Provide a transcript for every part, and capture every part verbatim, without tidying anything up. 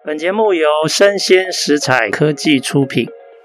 本节目由生鲜食材科技出品。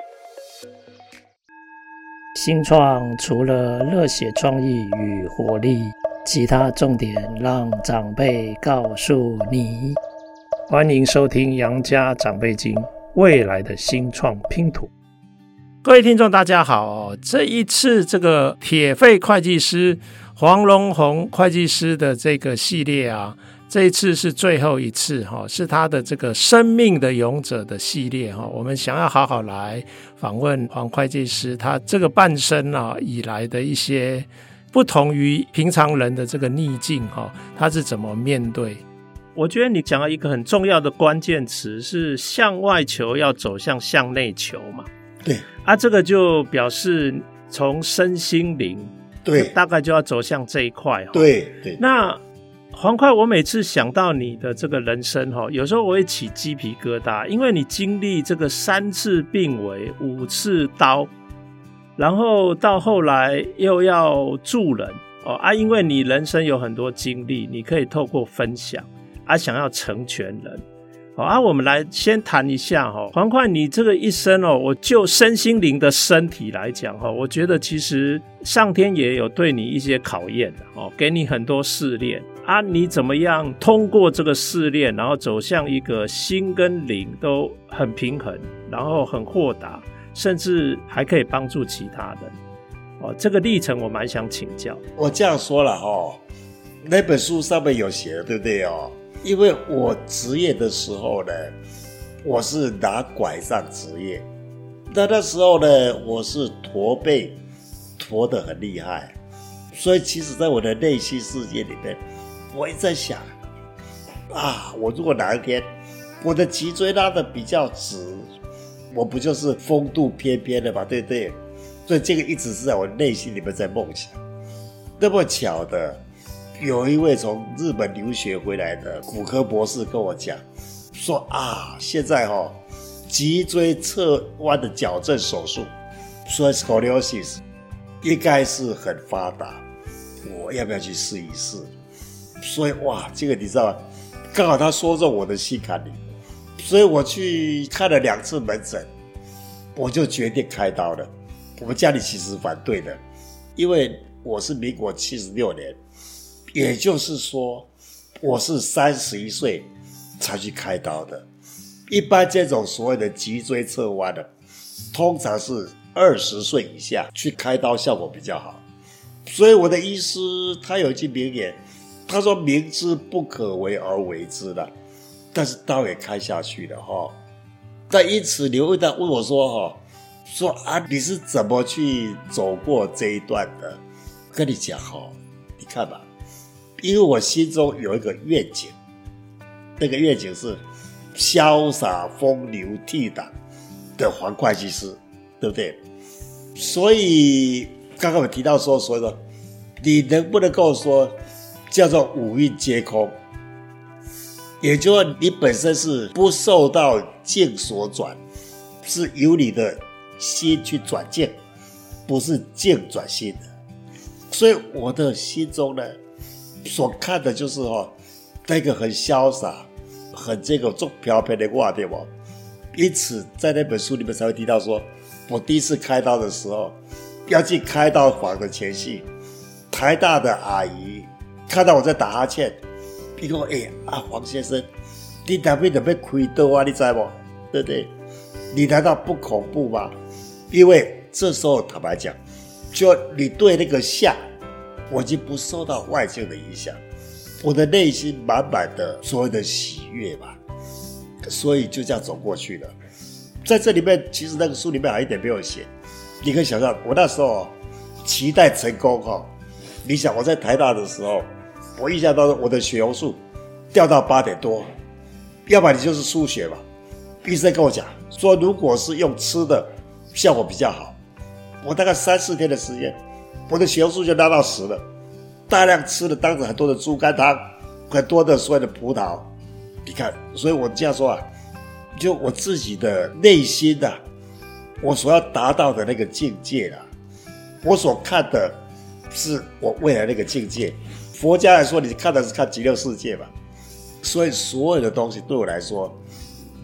新创除了热血创意与活力，其他重点让长辈告诉你。欢迎收听杨家长辈经，未来的新创拼图。各位听众大家好，这一次这个铁肺会计师黄荣宏会计师的这个系列啊，这一次是最后一次，是他的这个生命的勇者的系列。我们想要好好来访问黄会计师他这个半生啊以来的一些不同于平常人的这个逆境，他是怎么面对。我觉得你讲了一个很重要的关键词，是向外求要走向向内求嘛。 对啊，这个就表示从身心灵， 对， 大概就要走向这一块。 对对。 那黄会，我每次想到你的这个人生，有时候我会起鸡皮疙瘩，因为你经历这个三次病危，五次刀，然后到后来又要助人啊，因为你人生有很多经历，你可以透过分享啊，想要成全人。好啊，我们来先谈一下哈，黄会，你这个一生哦，我就身心灵的身体来讲哈，我觉得其实上天也有对你一些考验哦，给你很多试炼啊，你怎么样通过这个试炼，然后走向一个心跟灵都很平衡，然后很豁达，甚至还可以帮助其他人哦，这个历程我蛮想请教。 我这样说了哦，那本书上面有写的，对不对哦？因为我职业的时候呢，我是拿拐杖职业，那那时候呢，我是驼背，驼得很厉害，所以其实在我的内心世界里面，我一直在想，啊，我如果哪一天我的脊椎拉得比较直，我不就是风度翩翩的嘛，对不对？所以这个一直是在我内心里面在梦想。那么巧的，有一位从日本留学回来的骨科博士跟我讲说啊，现在哦，脊椎侧弯的矫正手术，说 scoliosis 应该是很发达，我要不要去试一试？所以哇，这个你知道吗？刚好他说中我的心坎里，所以我去看了两次门诊，我就决定开刀了。我们家里其实反对的，因为我是民国七十六年。也就是说，我是三十一岁才去开刀的。一般这种所谓的脊椎侧弯的，通常是二十岁以下去开刀效果比较好。所以我的医师他有一句名言，他说明知不可为而为之的，但是刀也开下去了哈。但因此你会问我说哈，说啊你是怎么去走过这一段的？跟你讲哈，你看吧。因为我心中有一个愿景，那个愿景是潇洒风流倜傥的黄会计师，对不对？所以刚刚我提到说，所以说你能不能够说叫做五蕴皆空，也就是说你本身是不受到境所转，是由你的心去转境，不是境转心的。所以我的心中呢，所看的就是哦，那个很潇洒、很这个做飘飘的话，对不？因此，在那本书里面才会提到说，我第一次开刀的时候，要进开刀房的前夕，台大的阿姨看到我在打哈欠，她说：“哎啊，黄先生，你哪边准备开刀啊？你知不？对不对？你难道不恐怖吗？因为这时候坦白讲，就你对那个像。”我已经不受到外境的影响，我的内心满满的所谓的喜悦吧，所以就这样走过去了。在这里面，其实那个书里面还有一点没有写，你可以想象，我那时候期待成功哈。你想我在台大的时候，我印象当中我的血红素掉到八点多，要不然你就是输血嘛。医生跟我讲说，如果是用吃的，效果比较好。我大概三四天的时间。我的血红素就拉到十了，大量吃了当时很多的猪肝汤，很多的所谓的葡萄，你看，所以我这样说啊，就我自己的内心啊，我所要达到的那个境界啊，我所看的是我未来那个境界。佛家来说，你看的是看极乐世界嘛，所以所有的东西对我来说，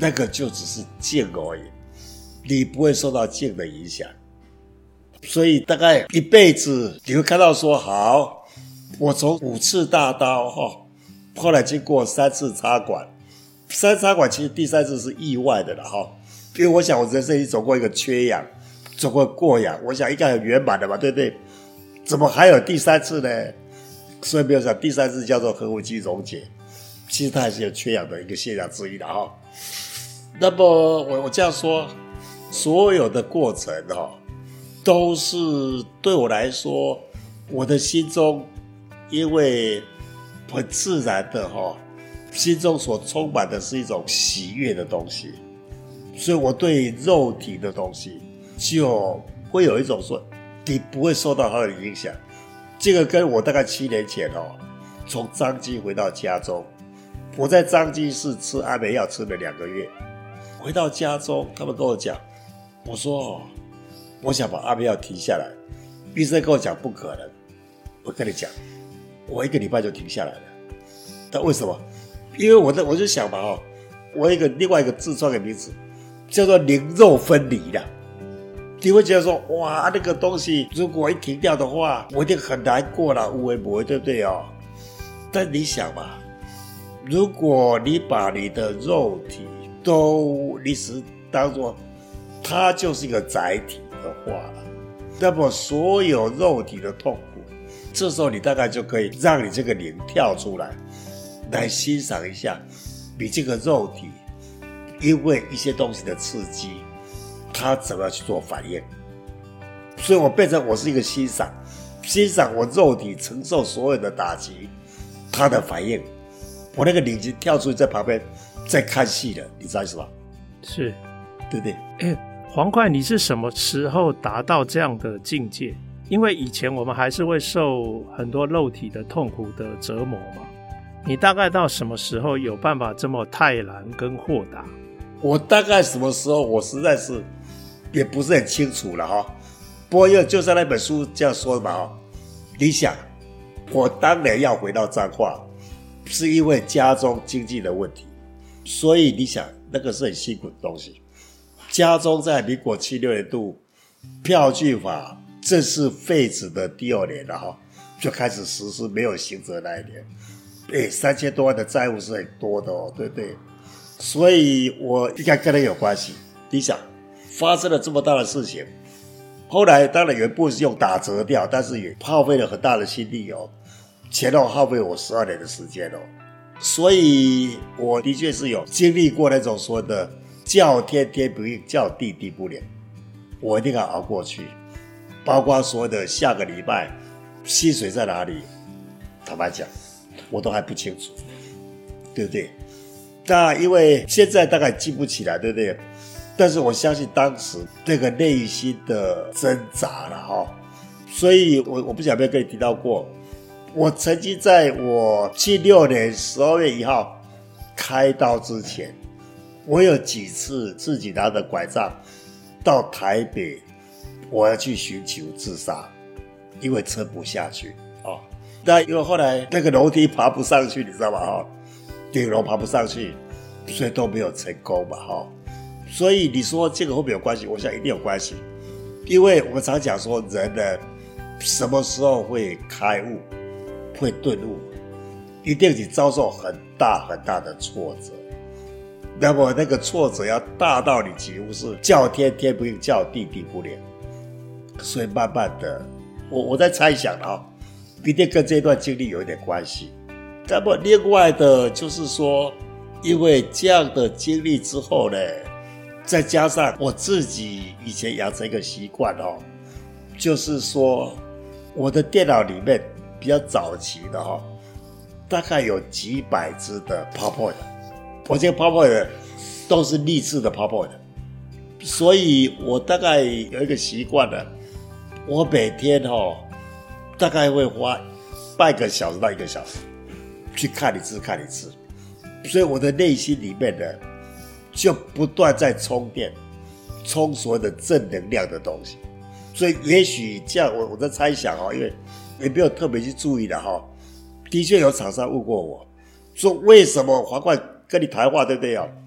那个就只是静而已，你不会受到静的影响。所以大概一辈子你会看到说，好，我从五次大刀、哦、后来经过三次插管，三次插管其实第三次是意外的了、哦、因为我想我人生已经走过一个缺氧，走过过氧，我想应该很圆满的嘛，对不对？怎么还有第三次呢？所以没有想第三次叫做核无机溶解，其实它还是有缺氧的一个现象之一的、哦、那么我我这样说，所有的过程、哦、都是对我来说，我的心中因为很自然的、哦、心中所充满的是一种喜悦的东西，所以我对肉体的东西就会有一种说你不会受到它的影响。这个跟我大概七年前哦，从彰基回到家中，我在彰基市吃安眠药吃了两个月，回到家中他们跟我讲，我说、哦、我想把安眠药停下来，医生跟我讲不可能。我跟你讲，我一个礼拜就停下来了。但为什么？因为我的我就想嘛哦，我有一个另外一个自创的名字叫做灵肉分离啦。你会觉得说，哇，那个东西如果一停掉的话，我一定很难过啦，无为不为，对不对哦？但你想嘛，如果你把你的肉体都你只当作它就是一个载体的话，那么所有肉体的痛苦，这时候你大概就可以让你这个灵跳出来，来欣赏一下你这个肉体因为一些东西的刺激，他怎么样去做反应。所以我变成我是一个欣赏欣赏我肉体承受所有的打击，他的反应，我那个灵已跳出去在旁边在看戏了，你知道是吧？ 是， 对不对？ 欸，黄快，你是什么时候达到这样的境界？因为以前我们还是会受很多肉体的痛苦的折磨嘛，你大概到什么时候有办法这么泰然跟豁达？ 我大概什么时候我实在是也不是很清楚了哈。不过因为就像那本书这样说的嘛哈，你想我当年要回到彰化是因为家中经济的问题，所以你想那个是很辛苦的东西。家中在民国七六年度票据法正式废止的第二年了哈，就开始实施没有刑责那一年，哎，三千多万的债务是很多的哦，对不对？所以我应该跟他有关系。你想发生了这么大的事情，后来当然有一部分是用打折掉，但是也耗费了很大的心力哦，前后耗费我十二年的时间哦。所以我的确是有经历过那种说的叫天天不应，叫地地不怜，我一定要熬过去。包括所谓的下个礼拜薪水在哪里，坦白讲我都还不清楚，对不对？那因为现在大概记不起来，对不对？但是我相信当时那个内心的挣扎了哈。所以我我不晓得有没有跟你提到过，我曾经在我七六年十二月一号开刀之前，我有几次自己拿着拐杖到台北，我要去寻求自杀，因为撑不下去哦。但因为后来那个楼梯爬不上去，你知道吗？哈，顶楼爬不上去，所以都没有成功嘛，哈。所以你说这个会不会有关系？我想一定有关系，因为我们常讲说人呢，什么时候会开悟、会顿悟，一定你遭受很大很大的挫折。那么那个挫折要大到你几乎是叫天天不应，叫地地不怜。所以慢慢的，我我在猜想啊，一定跟这段经历有一点关系。那么另外的就是说，因为这样的经历之后呢，再加上我自己以前养成一个习惯哦，就是说我的电脑里面比较早期的哦，大概有几百支的 PowerPoint， 我这个 PowerPoint 都是励志的 PowerPoint， 所以我大概有一个习惯呢，我每天哦大概会花半个小时到一个小时去看一次看一次，所以我的内心里面呢就不断在充电，充所有的正能量的东西。所以也许这样，我我在猜想哦，因为也没有特别去注意的哈。的确有厂商问过我，说为什么黄冠跟你谈话对不对啊？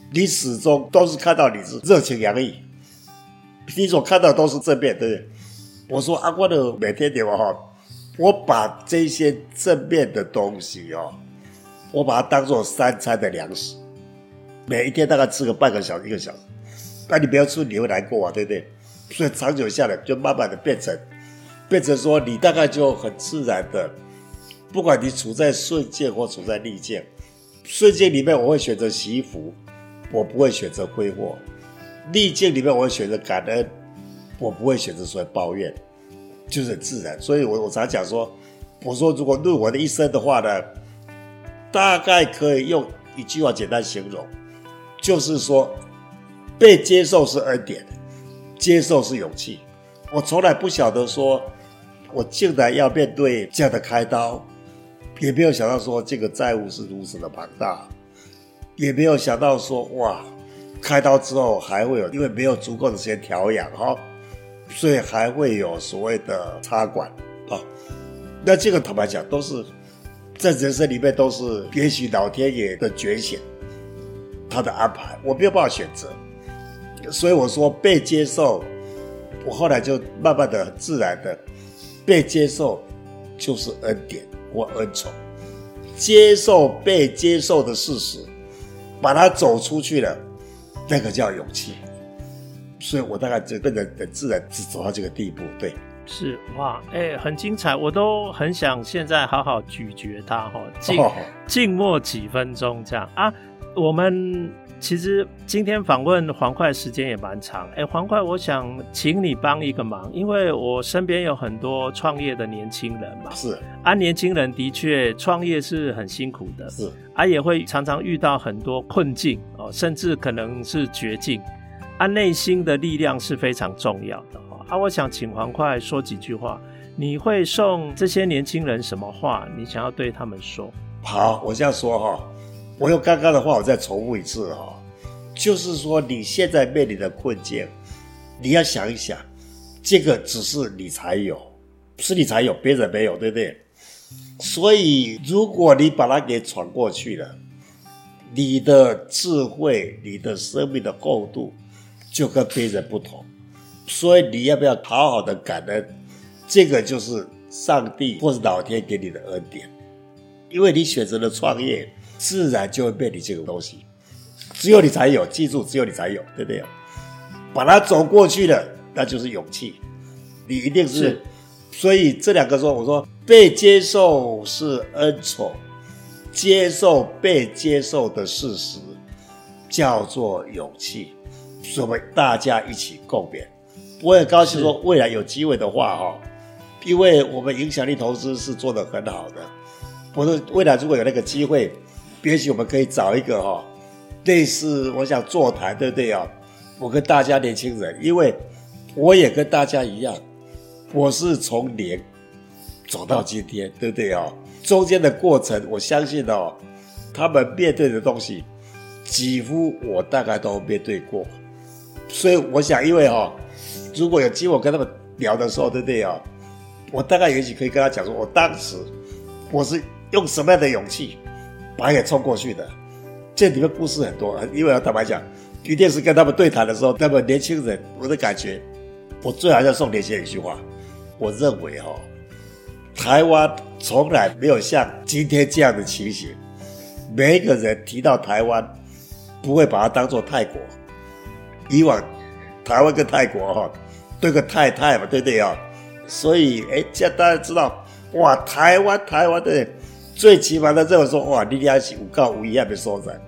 你始终都是看到你是热情洋溢，你所看到都是正面，对不对？我说啊，我的每天点哈，我把这些正面的东西哦，我把它当做三餐的粮食，每一天大概吃个半个小时一个小时，那你不要吃你会难过啊，对不对？所以长久下来就慢慢的变成变成说你大概就很自然的，不管你处在顺境或处在逆境，顺境里面我会选择惜福，我不会选择挥霍；逆境里面我会选择感恩，我不会选择说抱怨，就是很自然。所以我我常讲说，我说如果论我的一生的话呢，大概可以用一句话简单形容，就是说被接受是恩典，接受是勇气。我从来不晓得说我竟然要面对这样的开刀，也没有想到说这个债务是如此的庞大，也没有想到说哇，开刀之后还会有，因为没有足够的时间调养哈，所以还会有所谓的插管啊。那这个坦白讲，都是在人生里面都是也许老天爷的拣选，他的安排，我没有办法选择。所以我说被接受，我后来就慢慢的自然的被接受就是恩典或恩宠，接受被接受的事实，把它走出去了，那个叫勇气。所以我大概就变得很自然只走到这个地步。对， 是哇，哎，很精彩，我都很想现在好好咀嚼它哈，静静默几分钟这样啊。我们其实今天访问黄快时间也蛮长，哎，黄快，我想请你帮一个忙，因为我身边有很多创业的年轻人嘛， 是啊，年轻人的确创业是很辛苦的， 是啊，也会常常遇到很多困境哦，甚至可能是绝境，啊，内心的力量是非常重要的哦，啊，我想请黄快说几句话，你会送这些年轻人什么话？你想要对他们说？ 好，我这样说哈。我用刚刚的话我再重复一次哈，就是说你现在面临的困境，你要想一想，这个只是你才有，是你才有，别人没有，对不对？所以如果你把它给闯过去了，你的智慧，你的生命的厚度就跟别人不同。所以你要不要好好的感恩，这个就是上帝或是老天给你的恩典，因为你选择了创业，自然就会面临这个东西，只有你才有，记住，只有你才有，对不对？把它走过去了，那就是勇气，你一定 是, 是所以这两个说，我说被接受是恩宠，接受被接受的事实叫做勇气，所以我们大家一起共勉。我很高兴说未来有机会的话，因为我们影响力投资是做得很好的，我说未来如果有那个机会，也许我们可以找一个哈，类似我想座谈，对不对啊？我跟大家年轻人，因为我也跟大家一样，我是从零走到今天，对不对啊？中间的过程，我相信哦，他们面对的东西，几乎我大概都面对过。所以我想，因为哈，如果有机会跟他们聊的时候，对不对啊？我大概也许可以跟他讲说，我当时我是用什么样的勇气把它给冲过去的。这里面故事很多，因为要坦白讲，一定是跟他们对谈的时候，他们年轻人，我的感觉，我最好要送年轻人一句话，我认为哈，台湾从来没有像今天这样的情形，每一个人提到台湾，不会把它当作泰国。以往台湾跟泰国哈，对个太太嘛，对不对啊？所以哎，这样大家知道，哇，台湾台湾的最起码的认为说，哇，你俩是有够有意义的所在。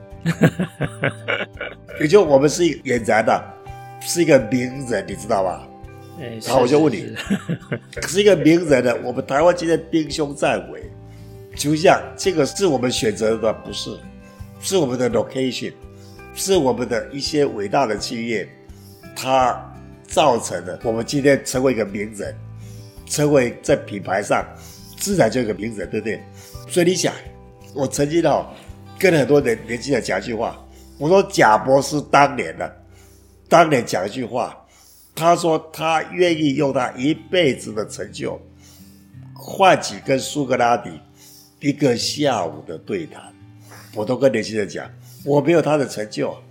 也就我们是一个俨然的，是一个名人，你知道吧？ 欸、 然后我就问你，是, 是一个名人的，我们台湾今天兵凶战危，就像这个是我们选择的，不是，是我们的 location， 是我们的一些伟大的企业，它造成了我们今天成为一个名人，成为在品牌上自然就一个名人，对不对？所以你想，我曾经哦跟很多人年轻人讲一句话，我说贾博士当年呢，当年讲一句话，他说他愿意用他一辈子的成就换取跟苏格拉底一个下午的对谈。我都跟年轻人讲，我没有他的成就，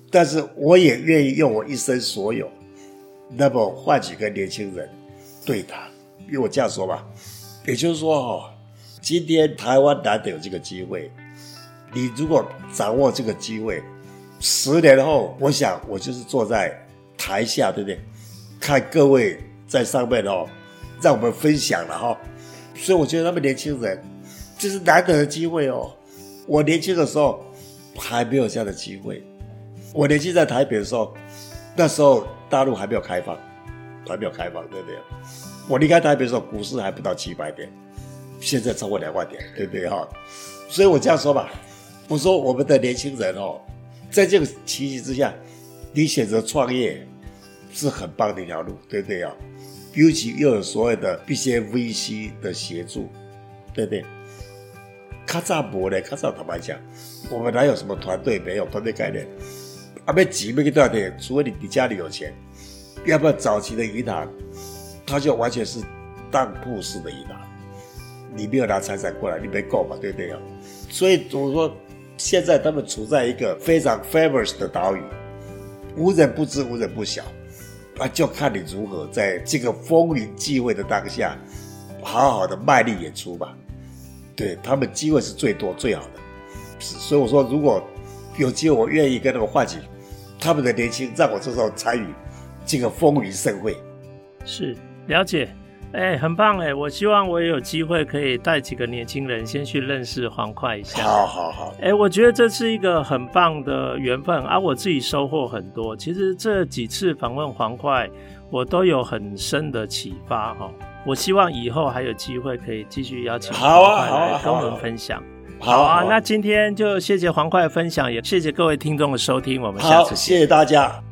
但是我也愿意用我一生所有，那么换几个年轻人对谈。因为我这样说吧，也就是说哦，今天台湾难得有这个机会，你如果掌握这个机会，十年后，我想我就是坐在台下，对不对？看各位在上面哦，让我们分享了哈、哦。所以我觉得他们年轻人，这是难得的机会哦。我年轻的时候还没有这样的机会。我年轻在台北的时候，那时候大陆还没有开放，还没有开放，对不对？我离开台北的时候，股市还不到七百点，现在超过两万点，对不对哈？所以我这样说吧，我说我们的年轻人哦，在这个情形之下，你选择创业是很棒的一条路，对不对啊？尤其又有所谓的一些 V C 的协助，对不对？较早没呢，较早坦白讲，我们哪有什么团队？没有团队概念，啊，要钱要去哪里？除非你你家里有钱，要不然早期的银行，它就完全是当铺式的银行，你没有拿财产过来，你没够嘛，对不对啊？所以我说，现在他们处在一个非常 famous 的岛屿，无人不知，无人不晓。啊，就看你如何在这个风云际会的当下，好好的卖力演出吧。对，他们机会是最多最好的，是，所以我说，如果有机会，我愿意跟他们唤起他们的年轻，让我这时候参与这个风云盛会。 是，了解。哎，很棒哎！我希望我也有机会可以带几个年轻人先去认识黄快一下。 好好好。 哎，我觉得这是一个很棒的缘分啊！我自己收获很多。其实这几次访问黄快，我都有很深的启发哈、哦。我希望以后还有机会可以继续邀请黄快来跟我们分享。 好啊，好啊，好啊， 好啊，那今天就谢谢黄快的分享，也谢谢各位听众的收听，我们下次见。 好，谢谢大家。